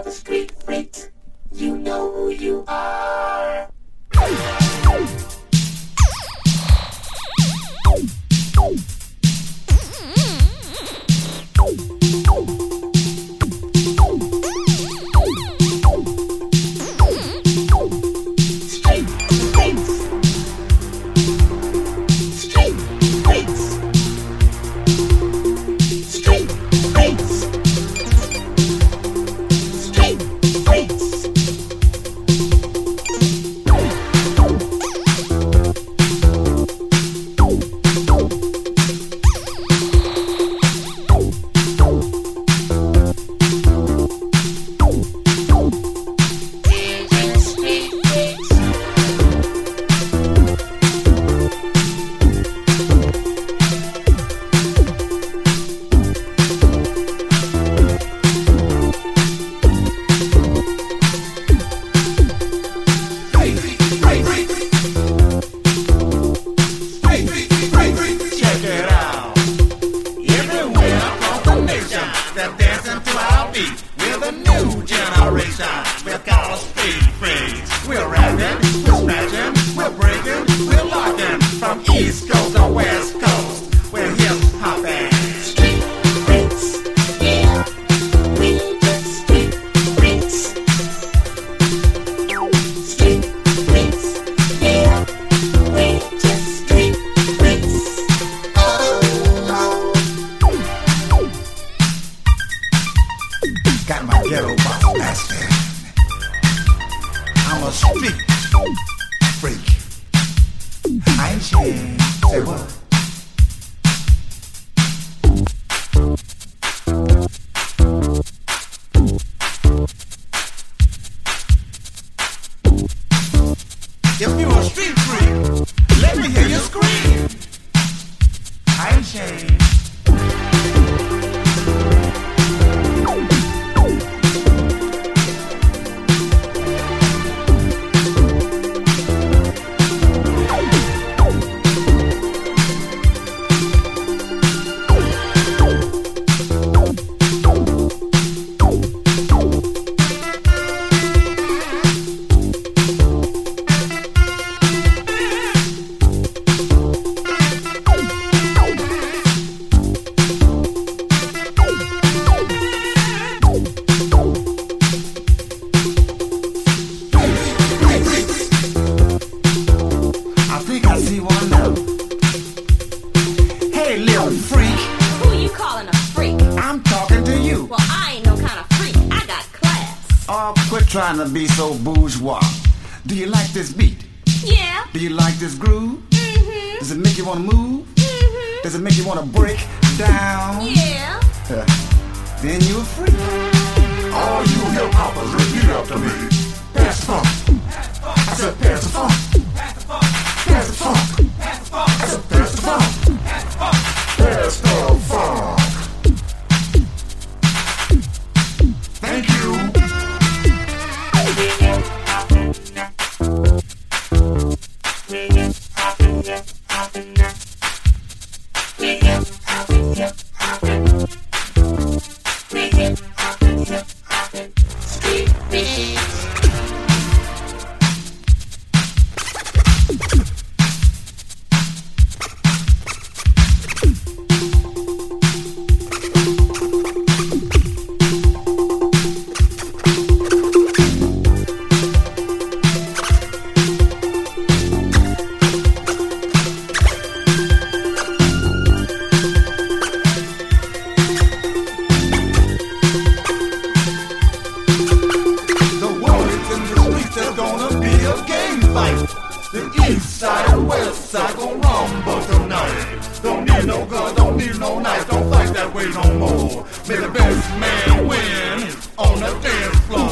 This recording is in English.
Street freaks, you know who you are. Trying to be so bourgeois. Do you like this beat? Yeah. Do you like this groove? Mm-hmm. Does it make you want to move? Mm-hmm. Does it make you want to break down? Yeah. Then you're free. All you hip hoppers, repeat after me. Pass the funk. I said pass the funk. Pass the funk. I said pass the funk. Pass the funk. Thank you. May the best man win on the dance floor.